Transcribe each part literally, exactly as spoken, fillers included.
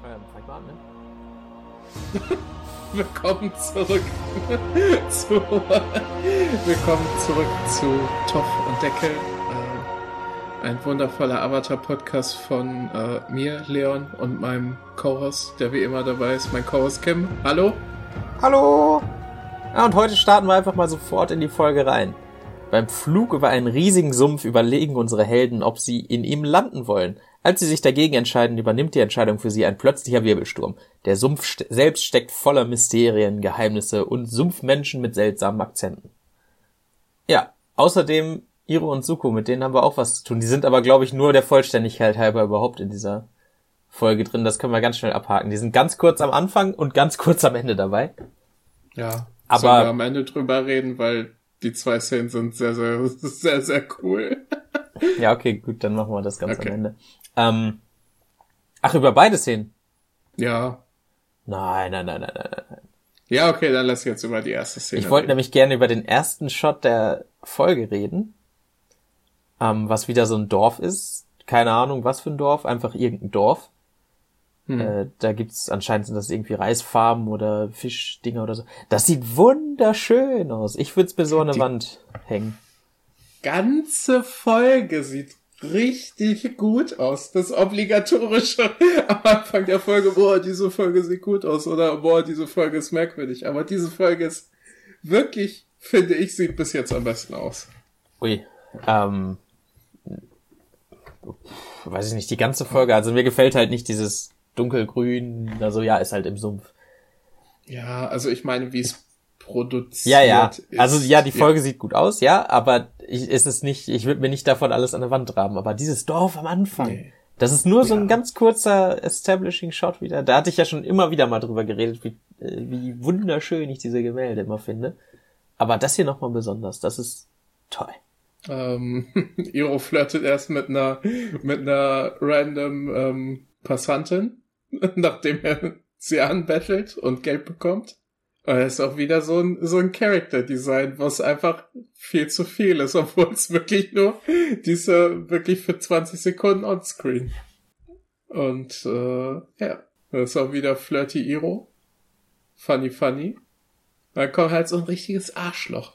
Ähm, fang mal an, ne? Willkommen zurück zu Willkommen zurück zu Toff und Deckel. Äh, ein wundervoller Avatar-Podcast von äh, mir, Leon, und meinem Co-Host, der wie immer dabei ist, mein Co-Host Kim. Hallo? Hallo! Ja, und heute starten wir einfach mal sofort in die Folge rein. Beim Flug über einen riesigen Sumpf überlegen unsere Helden, ob sie in ihm landen wollen. Als sie sich dagegen entscheiden, übernimmt die Entscheidung für sie ein plötzlicher Wirbelsturm. Der Sumpf st- selbst steckt voller Mysterien, Geheimnisse und Sumpfmenschen mit seltsamen Akzenten. Ja, außerdem Iro und Zuko, mit denen haben wir auch was zu tun. Die sind aber, glaube ich, nur der Vollständigkeit halber überhaupt in dieser Folge drin. Das können wir ganz schnell abhaken. Die sind ganz kurz am Anfang und ganz kurz am Ende dabei. Ja, aber sollen wir am Ende drüber reden, weil die zwei Szenen sind sehr, sehr, sehr, sehr cool. Ja, okay, gut, dann machen wir das ganz okay. am Ende. Ähm, ach, über beide Szenen? Ja. Nein, nein, nein, nein, nein, nein. Ja, okay, dann lass jetzt über die erste Szene Ich wollte reden. nämlich gerne über den ersten Shot der Folge reden, ähm, was wieder so ein Dorf ist. Keine Ahnung, was für ein Dorf, einfach irgendein Dorf. Hm. Äh, da gibt's anscheinend sind das irgendwie Reisfarmen oder Fischdinger oder so. Das sieht wunderschön aus. Ich würde es mir so an der die Wand hängen. Ganze Folge sieht richtig gut aus. Das obligatorische am Anfang der Folge, boah, diese Folge sieht gut aus oder boah, diese Folge ist merkwürdig. Aber diese Folge ist wirklich, finde ich, sieht bis jetzt am besten aus. Ui, ähm, weiß ich nicht, die ganze Folge, also mir gefällt halt nicht dieses dunkelgrün, also ja, ist halt im Sumpf. Ja, also ich meine, wie es produziert Ja, ja, ist. also ja, die Folge ja. sieht gut aus, ja, aber ich, ist es nicht, ich würde mir nicht davon alles an der Wand raben, aber dieses Dorf am Anfang, nee. Das ist nur so ein ja. ganz kurzer Establishing-Shot wieder, da hatte ich ja schon immer wieder mal drüber geredet, wie, wie wunderschön ich diese Gemälde immer finde, aber das hier nochmal besonders, das ist toll. Ähm, Iro flirtet erst mit einer, mit einer random ähm, Passantin, nachdem er sie anbettelt und Geld bekommt. Und das ist auch wieder so ein, so ein Character-Design, was einfach viel zu viel ist, obwohl es wirklich nur diese, wirklich für zwanzig Sekunden onscreen. Und, äh, ja. Das ist auch wieder Flirty Iro. Funny, funny. Dann kommt halt so ein richtiges Arschloch.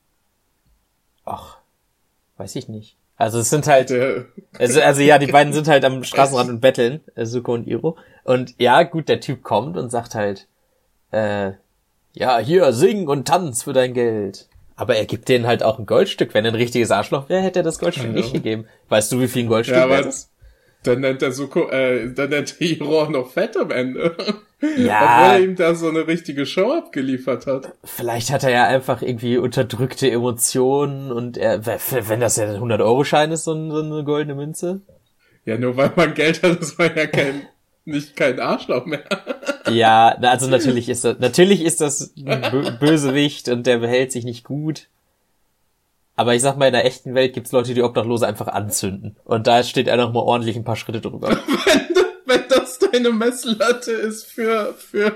Ach, weiß ich nicht. Also es sind halt, der, also, also ja, die beiden sind halt am Straßenrand und betteln, Zuko und Iro. Und ja, gut, der Typ kommt und sagt halt, äh, ja, hier, sing und tanz für dein Geld. Aber er gibt denen halt auch ein Goldstück. Wenn er ein richtiges Arschloch wäre, hätte er das Goldstück ja. nicht gegeben. Weißt du, wie viel ein Goldstück ja, wert ist? Dann nennt der Zuko, äh, dann nennt der Iro auch noch fett am Ende. Ja. Obwohl er ihm da so eine richtige Show abgeliefert hat. Vielleicht hat er ja einfach irgendwie unterdrückte Emotionen und er, wenn das ja ein hundert-Euro-Schein ist, so eine goldene Münze. Ja, nur weil man Geld hat, ist man ja kein, nicht kein Arschloch mehr. Ja, also natürlich ist das, natürlich ist das ein Bösewicht und der behält sich nicht gut. Aber ich sag mal, in der echten Welt gibt's Leute, die Obdachlose einfach anzünden. Und da steht er noch mal ordentlich ein paar Schritte drüber. wenn, wenn das deine Messlatte ist für, für,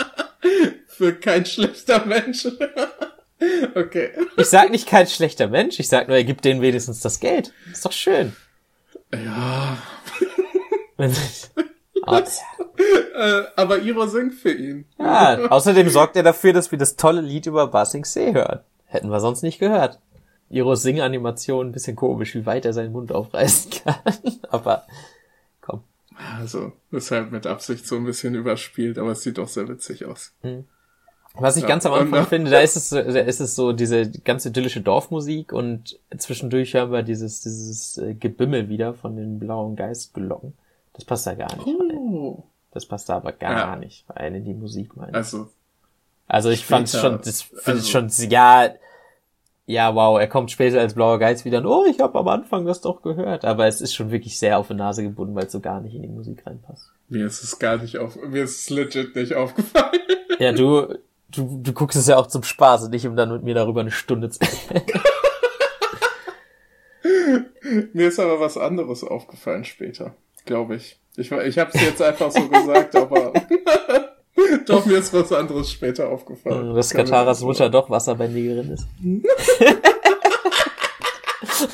für kein schlechter Mensch. Okay. Ich sag nicht kein schlechter Mensch, ich sag nur, er gibt denen wenigstens das Geld. Ist doch schön. Ja. Oh, äh, aber Iro singt für ihn. Ja, außerdem sorgt er dafür, dass wir das tolle Lied über Ba Sing Se hören. Hätten wir sonst nicht gehört. Iros Singanimation, ein bisschen komisch, wie weit er seinen Mund aufreißen kann. Aber, komm. Also, ist halt mit Absicht so ein bisschen überspielt, aber es sieht doch sehr witzig aus. Hm. Was ich ja, ganz am Anfang und, finde, da ist es, da ist es so diese ganz idyllische Dorfmusik und zwischendurch hören wir dieses, dieses Gebimmel wieder von den blauen Geistglocken. Das passt da gar nicht oh. rein. Das passt da aber gar ja. nicht rein in die Musik, meine ich. Also, also ich fand es schon, das finde ich also, schon, ja, ja, wow, er kommt später als blauer Geist wieder und oh, ich habe am Anfang das doch gehört. Aber es ist schon wirklich sehr auf die Nase gebunden, weil es so gar nicht in die Musik reinpasst. Mir ist es gar nicht auf, mir ist es legit nicht aufgefallen. Ja, du, du, du guckst es ja auch zum Spaß und nicht, um dann mit mir darüber eine Stunde zu Mir ist aber was anderes aufgefallen später, glaube ich. Ich, ich habe es jetzt einfach so gesagt, aber doch, mir ist was anderes später aufgefallen. Dass Kataras Mutter doch Wasserbändigerin ist.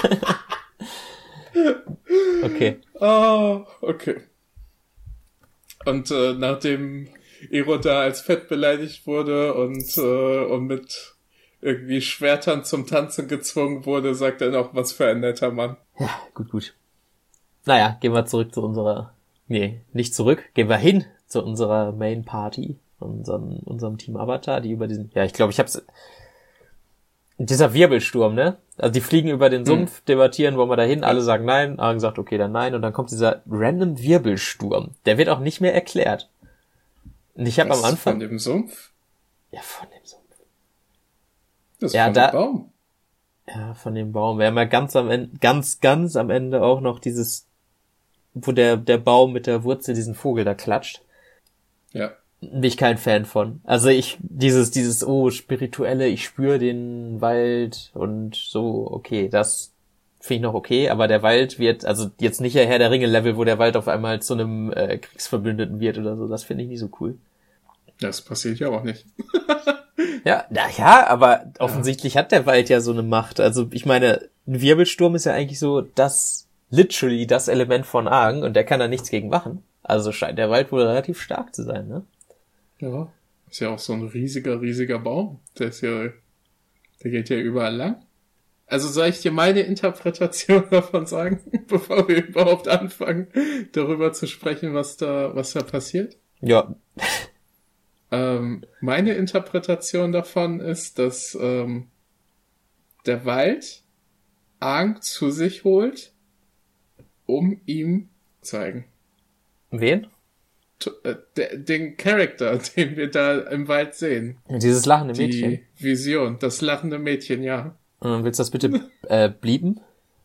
Okay. Ah, okay. Und äh, nachdem Ero da als fett beleidigt wurde und, äh, und mit irgendwie Schwertern zum Tanzen gezwungen wurde, sagt er noch, was für ein netter Mann. Ja, gut, gut. Naja, gehen wir zurück zu unserer, nee, nicht zurück, gehen wir hin zu unserer Main Party, unserem, unserem Team Avatar, die über diesen, ja, ich glaube, ich hab's, dieser Wirbelsturm, ne? Also die fliegen über den Sumpf, hm. debattieren, wollen wir da hin, alle sagen nein, Argen sagt, okay, dann nein, und dann kommt dieser random Wirbelsturm. Der wird auch nicht mehr erklärt. Und ich habe am Anfang... Von dem Sumpf? Ja, von dem Sumpf. Das ist ja, von da, dem Baum. Ja, von dem Baum. Wir haben ja ganz am Ende, ganz, ganz am Ende auch noch dieses, wo der, der Baum mit der Wurzel diesen Vogel da klatscht. Ja. Bin ich kein Fan von. Also ich, dieses, dieses, oh, spirituelle, ich spüre den Wald und so, okay, das finde ich noch okay, aber der Wald wird, also jetzt nicht der Herr der Ringe-Level, wo der Wald auf einmal zu einem äh, Kriegsverbündeten wird oder so, das finde ich nicht so cool. Das passiert ja auch nicht. Ja, na ja, aber offensichtlich ja. hat der Wald ja so eine Macht. Also ich meine, ein Wirbelsturm ist ja eigentlich so das, literally das Element von Aang und der kann da nichts gegen machen. Also scheint der Wald wohl relativ stark zu sein, ne? Ja, ist ja auch so ein riesiger, riesiger Baum. Der ist ja, der geht ja überall lang. Also soll ich dir meine Interpretation davon sagen, bevor wir überhaupt anfangen, darüber zu sprechen, was da, was da passiert? Ja. Ähm, meine Interpretation davon ist, dass ähm, der Wald Aang zu sich holt, um ihm zu zeigen. Wen? Den Charakter, den wir da im Wald sehen. Dieses lachende Mädchen. Die Vision, das lachende Mädchen, ja. Und willst du das bitte äh, blieben?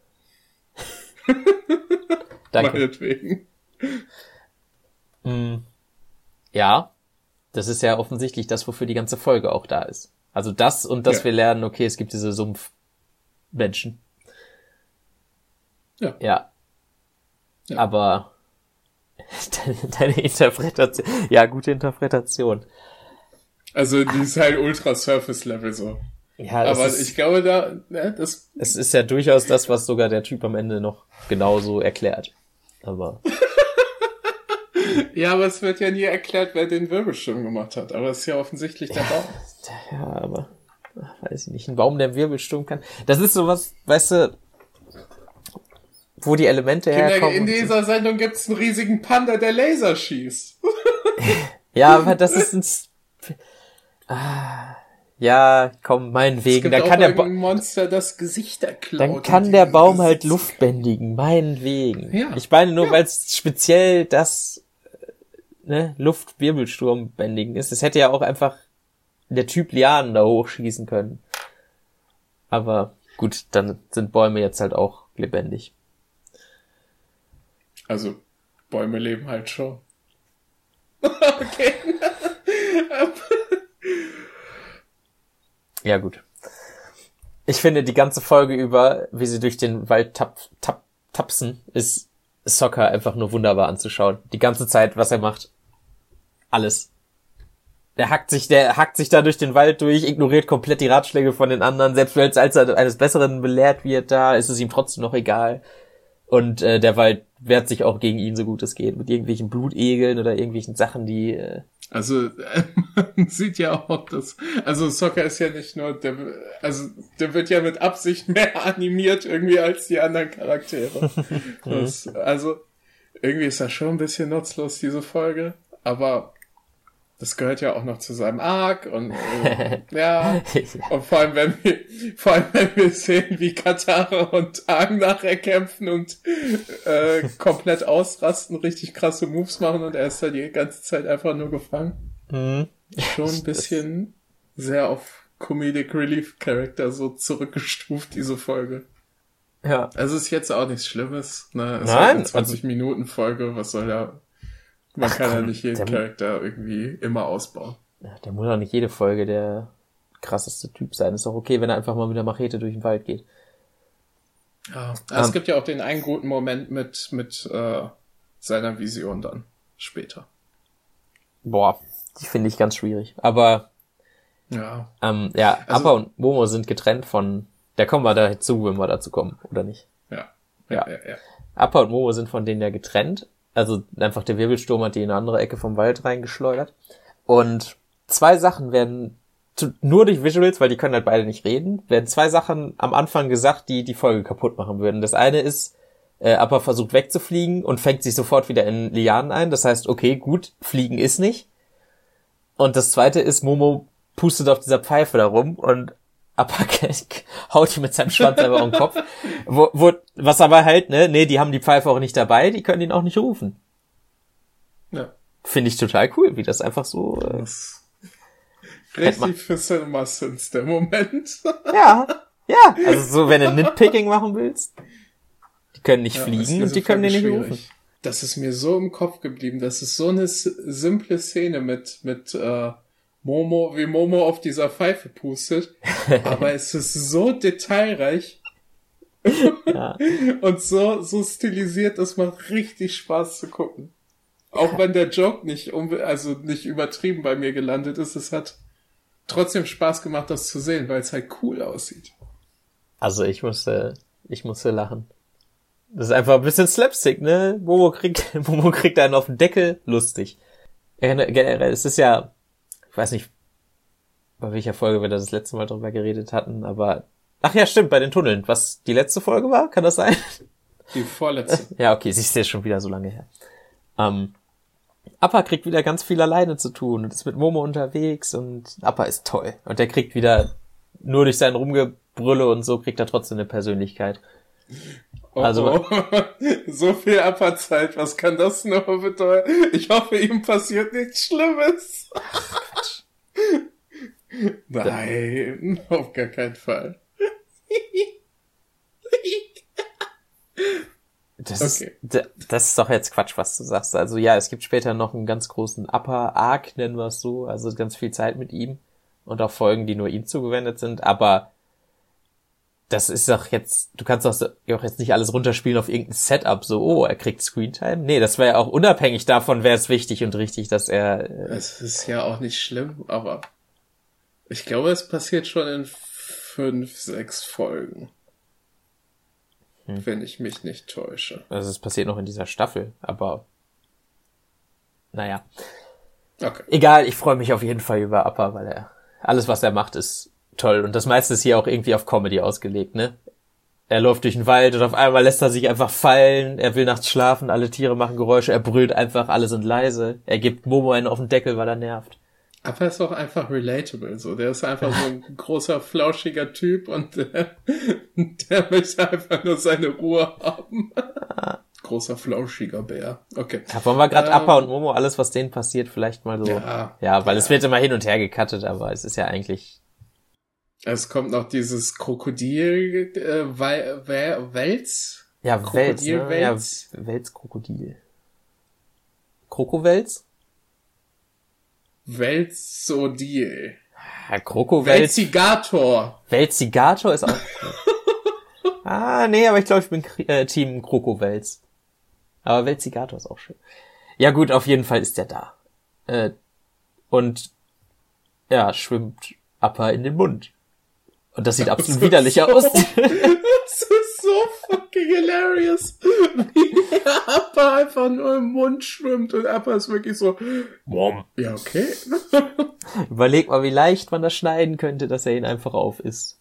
Danke. Meinetwegen. Mm, ja, das ist ja offensichtlich das, wofür die ganze Folge auch da ist. Also das und dass ja. wir lernen, okay, es gibt diese Sumpfmenschen. Ja. ja. Ja. Aber deine, deine Interpretation, ja, gute Interpretation. Also die ist halt ultra Surface Level so. Ja, aber ist, ich glaube da, ne, das. Es ist ja durchaus das, was sogar der Typ am Ende noch genauso erklärt. Aber. Ja, aber es wird ja nie erklärt, wer den Wirbelsturm gemacht hat. Aber es ist ja offensichtlich der Baum. Ja, aber weiß ich nicht. Ein Baum, der einen Wirbelsturm kann. Das ist sowas, weißt du, wo die Elemente Kinder, herkommen. In dieser so. Sendung gibt's einen riesigen Panda, der Laser schießt. Ja, aber das ist ein... Ah, ja, komm, meinetwegen. Da kann der ba- Monster das Gesichter klaut. Dann kann der Baum halt Luft bändigen, meinetwegen. Ja. Ich meine nur, ja. weil es speziell das ne, Luftwirbelsturm bändigen ist. Es hätte ja auch einfach der Typ Lianen da hochschießen können. Aber gut, dann sind Bäume jetzt halt auch lebendig. Also, Bäume leben halt schon. Okay. Ja, gut. Ich finde, die ganze Folge über, wie sie durch den Wald tap, tap, tapsen, ist Sokka einfach nur wunderbar anzuschauen. Die ganze Zeit, was er macht. Alles. Der hackt sich, der hackt sich da durch den Wald durch, ignoriert komplett die Ratschläge von den anderen. Selbst als er eines Besseren belehrt wird da, ist es ihm trotzdem noch egal. Und äh, der Wald wehrt sich auch gegen ihn, so gut es geht. Mit irgendwelchen Blutegeln oder irgendwelchen Sachen, die... Äh, Also, man sieht ja auch, dass, also Sokka ist ja nicht nur, der, also, der wird ja mit Absicht mehr animiert irgendwie als die anderen Charaktere. Das, also, irgendwie ist das schon ein bisschen nutzlos, diese Folge, aber das gehört ja auch noch zu seinem Arc und, äh, ja, und vor allem, wenn wir, vor allem, wenn wir sehen, wie Katara und Aang nachher kämpfen und, äh, komplett ausrasten, richtig krasse Moves machen und er ist da die ganze Zeit einfach nur gefangen. Mhm. Schon ein bisschen sehr auf Comedic Relief Character so zurückgestuft, diese Folge. Ja. Also ist jetzt auch nichts Schlimmes, ne? Es ist Nein, halt eine zwanzig Minuten Folge, was soll da, man Ach, kann komm, ja nicht jeden der, Charakter irgendwie immer ausbauen. Ja, der muss doch nicht jede Folge der krasseste Typ sein. Ist doch okay, wenn er einfach mal mit der Machete durch den Wald geht. Ja, also um, es gibt ja auch den einen guten Moment mit mit äh, seiner Vision dann später. Boah, die finde ich ganz schwierig. Aber ja, ähm, ja, also, Appa und Momo sind getrennt von... Da kommen wir dazu, wenn wir dazu kommen, oder nicht? Ja, ja, ja. ja, ja. Appa und Momo sind von denen ja getrennt. Also einfach der Wirbelsturm hat die in eine andere Ecke vom Wald reingeschleudert. Und zwei Sachen werden zu, nur durch Visuals, weil die können halt beide nicht reden, werden zwei Sachen am Anfang gesagt, die die Folge kaputt machen würden. Das eine ist, äh, Appa versucht wegzufliegen und fängt sich sofort wieder in Lianen ein. Das heißt, okay, gut, fliegen ist nicht. Und das zweite ist, Momo pustet auf dieser Pfeife da rum und Appa haut ihm mit seinem Schwanz einfach auf den Kopf. Wo, wo, was aber halt, ne, nee, die haben die Pfeife auch nicht dabei, die können ihn auch nicht rufen. Ja. Finde ich total cool, wie das einfach so... Äh, das richtig für Cinema Sins, der Moment. Ja, ja. Also so, wenn du Nitpicking machen willst, die können nicht ja, fliegen und die können den nicht rufen. Das ist mir so im Kopf geblieben. Das ist so eine simple Szene mit mit äh, Momo, wie Momo auf dieser Pfeife pustet. Aber es ist so detailreich Ja. und so so stilisiert, das macht richtig Spaß zu gucken. Auch wenn der Joke nicht unbe- also nicht übertrieben bei mir gelandet ist, es hat trotzdem Spaß gemacht, das zu sehen, weil es halt cool aussieht. Also ich musste, ich musste lachen. Das ist einfach ein bisschen Slapstick, ne? Momo kriegt, Momo kriegt einen auf den Deckel, lustig. Generell, es ist ja, ich weiß nicht, bei welcher Folge wir da das letzte Mal drüber geredet hatten, aber, ach ja, stimmt, bei den Tunneln. Was die letzte Folge war, kann das sein? Die vorletzte. Ja, okay, siehst du, jetzt schon wieder so lange her. Ähm, Appa kriegt wieder ganz viel alleine zu tun und ist mit Momo unterwegs und Appa ist toll. Und der kriegt wieder, nur durch sein Rumgebrülle und so, kriegt er trotzdem eine Persönlichkeit. Oh, Also, oh. So viel Appa-Zeit, was kann das nur bedeuten? Ich hoffe, ihm passiert nichts Schlimmes. Ach, Quatsch. Nein, auf gar keinen Fall. Das, Okay. ist, das ist doch jetzt Quatsch, was du sagst. Also ja, es gibt später noch einen ganz großen Upper-Arc, nennen wir es so, also ganz viel Zeit mit ihm und auch Folgen, die nur ihm zugewendet sind, aber das ist doch jetzt, du kannst doch auch jetzt nicht alles runterspielen auf irgendein Setup, so, oh, er kriegt Screentime. Nee, das wäre ja auch unabhängig davon, wäre es wichtig und richtig, dass er... Äh Es ist ja auch nicht schlimm, aber ich glaube, es passiert schon in fünf, sechs Folgen. Hm. Wenn ich mich nicht täusche. Also es passiert noch in dieser Staffel, aber naja. Okay. Egal, ich freue mich auf jeden Fall über Appa, weil er alles, was er macht, ist toll. Und das meiste ist hier auch irgendwie auf Comedy ausgelegt, ne? Er läuft durch den Wald und auf einmal lässt er sich einfach fallen. Er will nachts schlafen, alle Tiere machen Geräusche, er brüllt einfach, alle sind leise. Er gibt Momo einen auf den Deckel, weil er nervt. Aber er ist auch einfach relatable, so. Der ist einfach so ein großer, flauschiger Typ und der, der möchte einfach nur seine Ruhe haben. Großer, flauschiger Bär. Okay. Ja, wollen wir gerade ähm, Appa und Momo, alles, was denen passiert, vielleicht mal so. Ja, ja weil ja. es wird immer hin und her gecuttet, aber es ist ja eigentlich... Es kommt noch dieses Krokodil, äh, Wel- Wel- Wels? Ja, Wels, ne? Ja, Krokodilwels? Wels-Krokodil. Krokowels? Welsodil. Ja, Krokowels. Welzigator. Welzigator ist auch cool. Ah, nee, aber ich glaube, ich bin äh, Team Krokowels. Aber Welzigator ist auch schön. Ja gut, auf jeden Fall ist der da. Äh, und ja, schwimmt Appa in den Mund. Und das sieht absolut Das widerlich so, aus. Das ist so fucking hilarious. Wie Appa einfach nur im Mund schwimmt und Appa ist wirklich so, Mom. Ja, okay. Überleg mal, wie leicht man das schneiden könnte, dass er ihn einfach auf isst.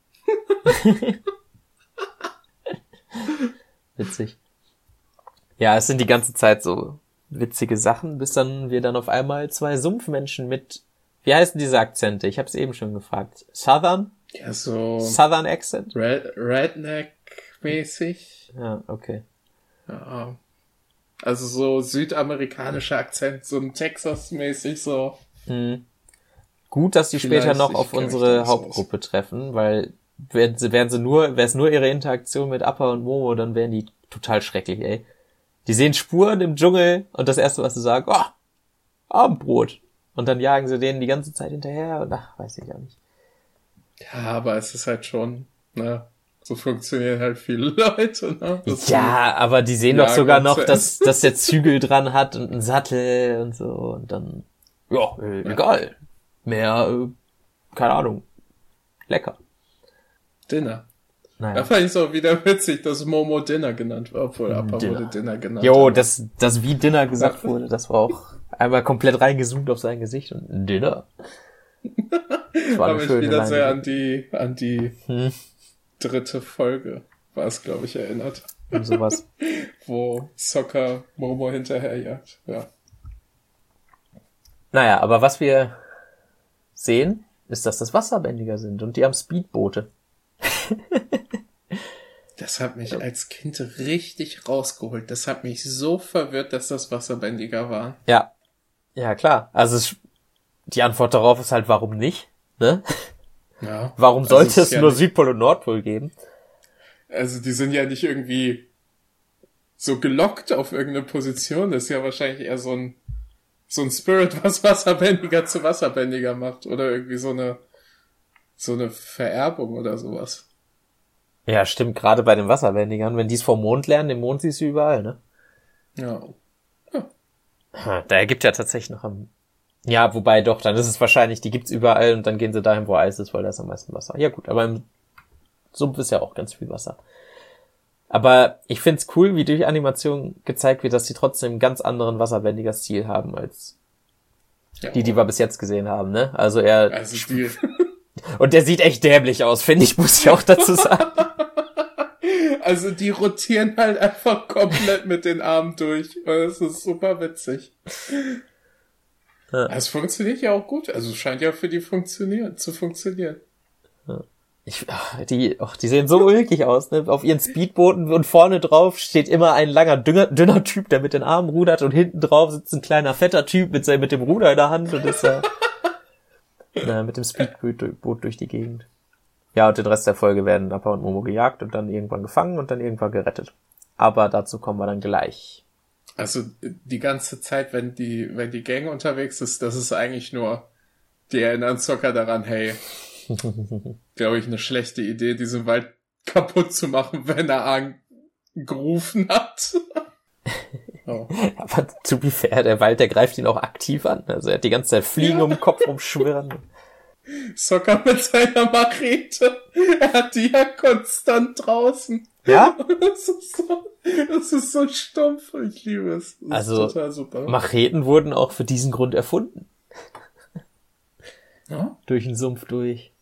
Witzig. Ja, es sind die ganze Zeit so witzige Sachen, bis dann wir dann auf einmal zwei Sumpfmenschen mit, wie heißen diese Akzente? Ich habe es eben schon gefragt. Southern? Ja, so Southern Accent? Red, Redneck-mäßig. Ja, okay. Ja. Also so südamerikanischer Akzent, so ein Texas-mäßig so. Mhm. Gut, dass die Vielleicht, später noch ich auf kenn mich unsere da nicht Hauptgruppe treffen, weil wären sie, wären sie nur, wäre es nur ihre Interaktion mit Appa und Momo, dann wären die total schrecklich, ey. Die sehen Spuren im Dschungel und das erste, was sie sagen, oh, Abendbrot. Und dann jagen sie denen die ganze Zeit hinterher und ach, weiß ich gar nicht. Ja, aber es ist halt schon, ne, so funktionieren halt viele Leute, ne? Das Ja, aber die sehen Ja, doch sogar Gott noch, sei dass, dass der Zügel dran hat und einen Sattel und so und dann, ja, äh, egal. Mehr, äh, keine Ahnung, lecker. Dinner. Naja. Da fand ich es auch wieder witzig, dass Momo Dinner genannt war, obwohl Appa Dinner. wurde Dinner genannt. Jo, das, das wie Dinner gesagt wurde, das war auch einmal komplett reingezoomt auf sein Gesicht und Dinner. Das war eine habe ich schöne wieder Line. sehr an die, an die Hm. dritte Folge, war es, glaube ich, erinnert. Und sowas. Wo Sokka Momo hinterherjagt, ja. Naja, aber was wir sehen, ist, dass das Wasserbändiger sind und die haben Speedboote. Das hat mich als Kind richtig rausgeholt. Das hat mich so verwirrt, dass das Wasserbändiger waren. Ja. Ja, klar. Also es, die Antwort darauf ist halt, warum nicht? Ne? Ja. Warum Also sollte es es ist ja nur nicht- Südpol und Nordpol geben? Also die sind ja nicht irgendwie so gelockt auf irgendeine Position. Das ist ja wahrscheinlich eher so ein so ein Spirit, was Wasserbändiger zu Wasserbändiger macht. Oder irgendwie so eine so eine Vererbung oder sowas. Ja, stimmt, gerade bei den Wasserbändigern. Wenn die es vom Mond lernen, den Mond siehst du überall, ne? Ja. Ha, da ergibt ja tatsächlich noch am... Ja, wobei doch, dann ist es wahrscheinlich, die gibt's überall und dann gehen sie dahin, wo Eis ist, weil da ist am meisten Wasser. Ja gut, aber im Sumpf ist ja auch ganz viel Wasser. Aber ich find's cool, wie durch Animation gezeigt wird, dass die trotzdem einen ganz anderen Wasserbändiger-Stil haben als Ja. die, die wir bis jetzt gesehen haben, ne? Also er... Also die, Und der sieht echt dämlich aus, finde ich, muss ich auch dazu sagen. also die rotieren halt einfach komplett mit den Armen durch. Und das ist super witzig. Ja. Es funktioniert ja auch gut. Also es scheint ja für die funktionieren, zu funktionieren. Ich, ach, die, ach, die sehen so ulkig aus, ne? Auf ihren Speedbooten und vorne drauf steht immer ein langer, dünner, dünner Typ, der mit den Armen rudert und hinten drauf sitzt ein kleiner, fetter Typ mit, seinem, mit dem Ruder in der Hand und ist äh, na, mit dem Speedboot durch die Gegend. Ja, und den Rest der Folge werden Appa und Momo gejagt und dann irgendwann gefangen und dann irgendwann gerettet. Aber dazu kommen wir dann gleich. Also die ganze Zeit, wenn die, wenn die Gang unterwegs ist, das ist eigentlich nur, die erinnern Sokka daran, hey, glaube ich, eine schlechte Idee, diesen Wald kaputt zu machen, wenn er angerufen hat. Oh. Aber to be fair, der Wald, der greift ihn auch aktiv an. Also er hat die ganze Zeit Fliegen Ja. um den Kopf rumschwirren. Sokka mit seiner Machete, er hat die ja konstant draußen. Ja? Das ist so, das ist so stumpf, ich liebe es. Das Also, ist total super. Macheten wurden auch für diesen Grund erfunden. Ja? Durch den Sumpf durch.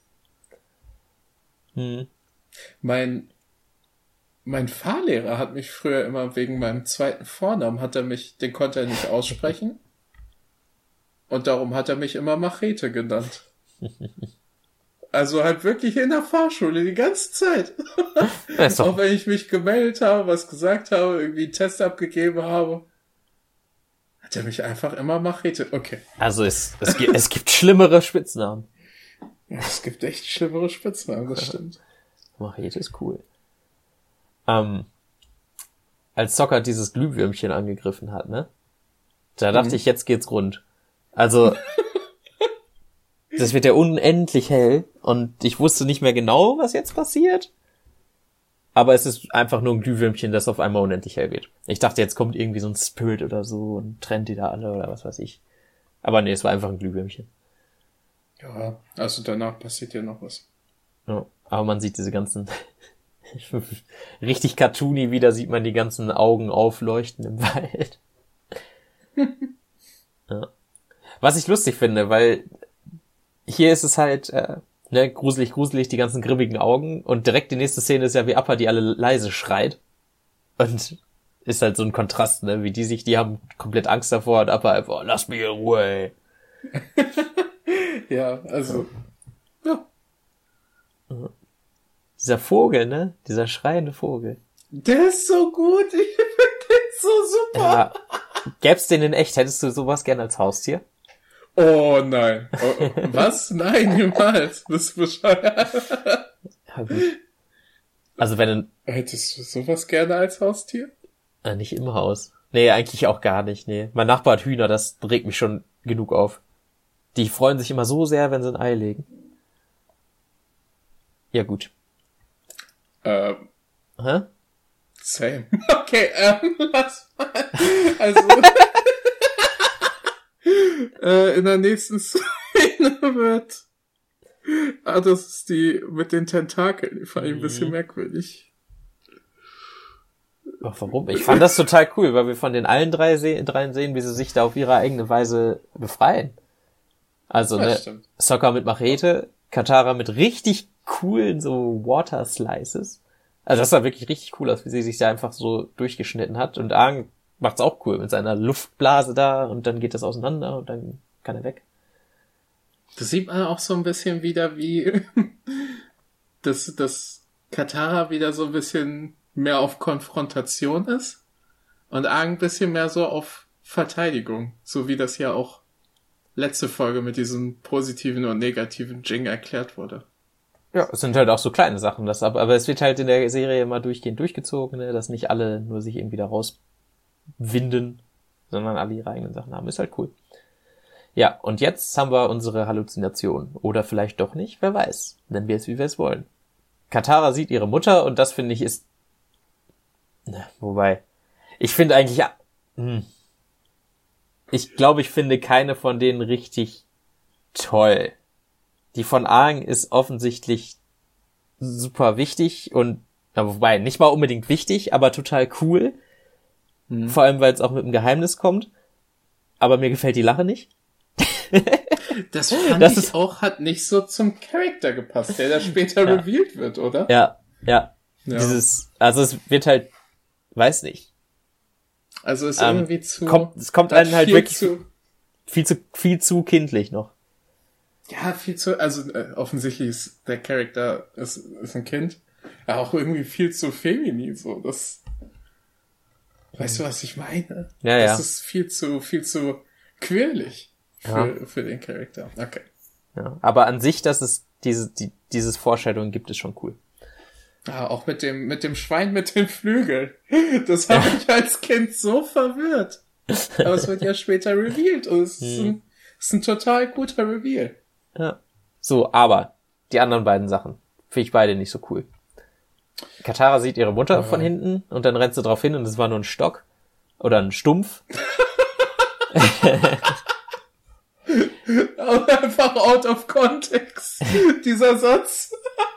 Hm. Mein, mein Fahrlehrer hat mich früher immer wegen meinem zweiten Vornamen, hat er mich, den konnte er nicht aussprechen. Und darum hat er mich immer Machete genannt. Also halt wirklich in der Fahrschule die ganze Zeit. Ja, ist Auch doch, wenn ich mich gemeldet habe, was gesagt habe, irgendwie einen Test abgegeben habe, hat er mich einfach immer Machete. Okay. also es, es, gibt, es gibt schlimmere Spitznamen. Ja, es gibt echt schlimmere Spitznamen, das stimmt. Machete ist cool. Ähm, als Sokka dieses Glühwürmchen angegriffen hat, ne? Da dachte Mhm. ich, jetzt geht's rund. Also, das wird ja unendlich hell und ich wusste nicht mehr genau, was jetzt passiert. Aber es ist einfach nur ein Glühwürmchen, das auf einmal unendlich hell wird. Ich dachte, jetzt kommt irgendwie so ein Spirit oder so und trennt die da alle oder was weiß ich. Aber nee, es war einfach ein Glühwürmchen. Ja, also danach passiert ja noch was. Ja, aber man sieht diese ganzen, richtig cartoony wieder, sieht man die ganzen Augen aufleuchten im Wald. Ja. Was ich lustig finde, weil hier ist es halt, äh, ne, gruselig, gruselig, die ganzen grimmigen Augen und direkt die nächste Szene ist ja, wie Appa die alle leise schreit. Und ist halt so ein Kontrast, ne, wie die sich, die haben komplett Angst davor und Appa einfach, lass mich in Ruhe. Ja, also, ja. Dieser Vogel, ne, dieser schreiende Vogel. Der ist so gut, ich finde den so super. Ja, gäb's den in echt? Hättest du sowas gern als Haustier? Oh nein. Oh, oh, was? Nein, niemals. Bist du bescheuert? Ja, gut. Also wenn, Hättest du sowas gerne als Haustier? äh, nicht im Haus. Nee, eigentlich auch gar nicht, nee. Mein Nachbar hat Hühner, das regt mich schon genug auf. Die freuen sich immer so sehr, wenn sie ein Ei legen. Ja, gut. Ähm, Hä? same. Okay, ähm, lass mal. Also, äh, in der nächsten Szene wird Ah, das ist die mit den Tentakeln. Die fand ich ein bisschen merkwürdig. Ach, warum? Ich fand das total cool, weil wir von den allen drei se- dreien sehen, wie sie sich da auf ihre eigene Weise befreien. Also, Ja, ne, stimmt. Sokka mit Machete, Katara mit richtig coolen so Water Slices. Also das sah wirklich richtig cool aus, wie sie sich da einfach so durchgeschnitten hat. Und Aang macht's auch cool mit seiner Luftblase da und dann geht das auseinander und dann kann er weg. Das sieht man auch so ein bisschen wieder, wie dass, dass Katara wieder so ein bisschen mehr auf Konfrontation ist und Aang ein bisschen mehr so auf Verteidigung. So wie das ja auch letzte Folge mit diesem positiven und negativen Jing erklärt wurde. Ja, es sind halt auch so kleine Sachen, das aber, aber es wird halt in der Serie immer durchgehend durchgezogen, ne, dass nicht alle nur sich irgendwie da rauswinden, sondern alle ihre eigenen Sachen haben. Ist halt cool. Ja, und jetzt haben wir unsere Halluzination. Oder vielleicht doch nicht, wer weiß. Nennen wir es, wie wir es wollen. Katara sieht ihre Mutter und das finde ich ist... Na, wobei, ich finde eigentlich... Ja, hm. Ich glaube, ich finde keine von denen richtig toll. Die von Aang ist offensichtlich super wichtig und, na, wobei, nicht mal unbedingt wichtig, aber total cool. Hm. Vor allem, weil es auch mit einem Geheimnis kommt. Aber mir gefällt die Lache nicht. Das fand Das ich ist- auch, hat nicht so zum Charakter gepasst, der da später Ja. revealed wird, oder? Ja, ja. Ja. Dieses, also es wird halt, weiß nicht. Also ist Ähm, irgendwie zu... Kommt, es kommt hat einem halt viel wirklich zu, viel zu, viel zu kindlich noch. ja, viel zu, also äh, offensichtlich ist der Charakter ist, ist ein Kind, ja auch irgendwie viel zu feminin, so, das, weißt du, was ich meine? Ja, das ja. ist viel zu, viel zu quirlig für, für den Charakter. Okay. Ja. Aber an sich, dass es diese, die, dieses Vorstellung gibt, ist schon cool. Ah, auch mit dem, mit dem Schwein mit den Flügeln. Das hat mich als Kind so verwirrt. Aber es wird ja später revealed und es ist ein, es ist ein total guter Reveal. Ja. So, aber die anderen beiden Sachen finde ich beide nicht so cool. Katara sieht ihre Mutter von hinten und dann rennt sie drauf hin und es war nur ein Stock oder ein Stumpf. Aber einfach out of context, dieser Satz.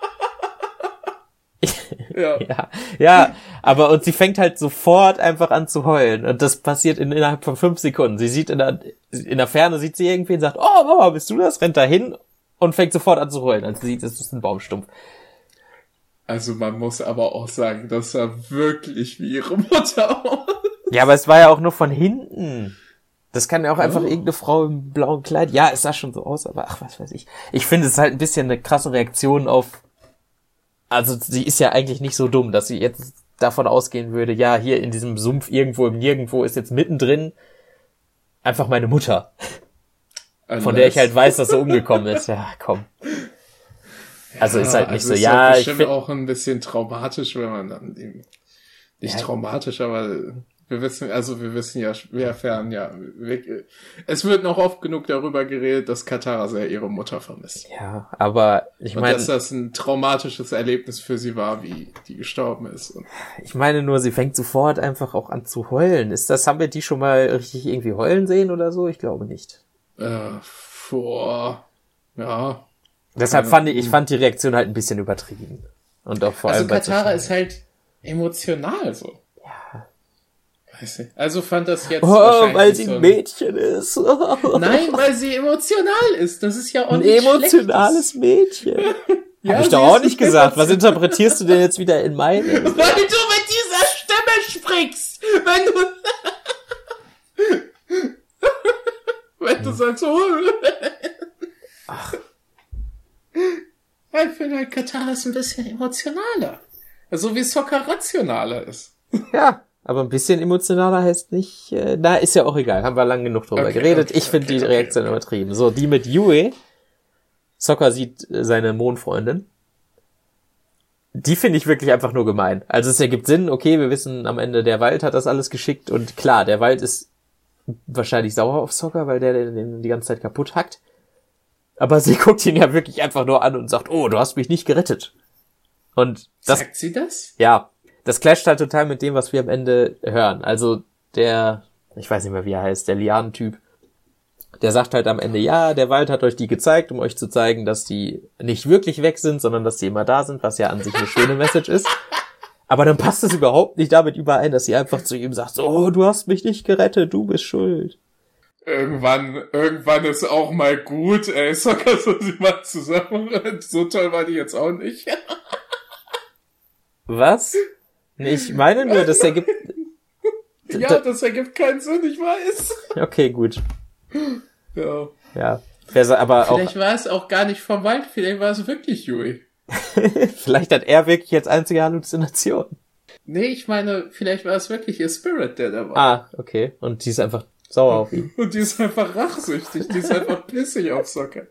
Ja. Ja, ja, aber und sie fängt halt sofort einfach an zu heulen und das passiert in, innerhalb von fünf Sekunden. Sie sieht in der, in der Ferne, sieht sie irgendwen, sagt, oh Mama, bist du das? Rennt da hin und fängt sofort an zu heulen, als sie sieht, es ist ein Baumstumpf. Also man muss aber auch sagen, das sah wirklich wie ihre Mutter aus. Ja, aber es war ja auch nur von hinten. Das kann ja auch einfach Oh. irgendeine Frau im blauen Kleid. Ja, es sah schon so aus, aber ach, was weiß ich. Ich finde es ist halt ein bisschen eine krasse Reaktion auf, also sie ist ja eigentlich nicht so dumm, dass sie jetzt davon ausgehen würde, ja, hier in diesem Sumpf irgendwo im Nirgendwo ist jetzt mittendrin einfach meine Mutter, von der ich halt weiß, dass sie umgekommen ist. Ja, komm. Also ist halt nicht also so, ist ja, halt ich bestimmt finde, auch ein bisschen traumatisch, wenn man dann eben, nicht Ja. traumatisch, aber wir wissen, also wir wissen ja, wir erfahren ja, wir, es wird noch oft genug darüber geredet, dass Katara sehr ihre Mutter vermisst. ja, aber ich Und meine, dass das ein traumatisches Erlebnis für sie war, wie die gestorben ist. Und ich meine nur, sie fängt sofort einfach auch an zu heulen. Ist das, haben wir die schon mal richtig irgendwie heulen sehen oder so? Ich glaube nicht. äh, vor, ja. Deshalb Ja. fand ich, ich fand die Reaktion halt ein bisschen übertrieben. Und auch vor Also allem, weil es so Katara schnell- ist halt emotional so. Ja. Weiß ich. Also fand das jetzt Oh, wahrscheinlich weil nicht sie so ein Mädchen ist. Nein, weil sie emotional ist. Das ist ja auch Ein nicht emotionales Mädchen. Ja, Hab ich sie doch auch ist nicht gesagt. Was interpretierst du denn jetzt wieder in meine? Weil du mit dieser Stimme sprichst. Wenn du... Wenn du sagst, oh... Ach. Ich finde halt, Katara ist ein bisschen emotionaler. So wie Sokka rationaler ist. Ja, aber ein bisschen emotionaler heißt nicht, äh, na, ist ja auch egal. Haben wir lang genug drüber Okay, geredet. okay, ich finde okay, die okay, Reaktion okay. übertrieben. So, die mit Yue. Sokka sieht äh, seine Mondfreundin. Die finde ich wirklich einfach nur gemein. Also es ergibt Sinn, okay, wir wissen am Ende, der Wald hat das alles geschickt und klar, der Wald ist wahrscheinlich sauer auf Sokka, weil der den die ganze Zeit kaputt hackt. Aber sie guckt ihn ja wirklich einfach nur an und sagt, oh, du hast mich nicht gerettet. Und das, Sagt sie das? ja, das clasht halt total mit dem, was wir am Ende hören. Also der, ich weiß nicht mehr, wie er heißt, der Lianen-Typ, der sagt halt am Ende, ja, der Wald hat euch die gezeigt, um euch zu zeigen, dass die nicht wirklich weg sind, sondern dass die immer da sind, was ja an sich eine schöne Message ist. Aber dann passt es überhaupt nicht damit überein, dass sie einfach zu ihm sagt, so, oh, du hast mich nicht gerettet, du bist schuld. Irgendwann, irgendwann ist auch mal gut, ey, Sokka soll sie mal zusammen, so toll war die jetzt auch nicht. Was? Ich meine nur, das ergibt... Ja, das ergibt keinen Sinn, ich weiß. Okay, gut. Ja. Ja. Aber auch, vielleicht war es auch gar nicht vom Wald, vielleicht war es wirklich Yui. Vielleicht hat er wirklich jetzt einzige Halluzination. Nee, ich meine, vielleicht war es wirklich ihr Spirit, der da war. Ah, okay. Und die ist einfach sauer auf ihn. Und die ist einfach rachsüchtig, die ist einfach pissig auf Sokka.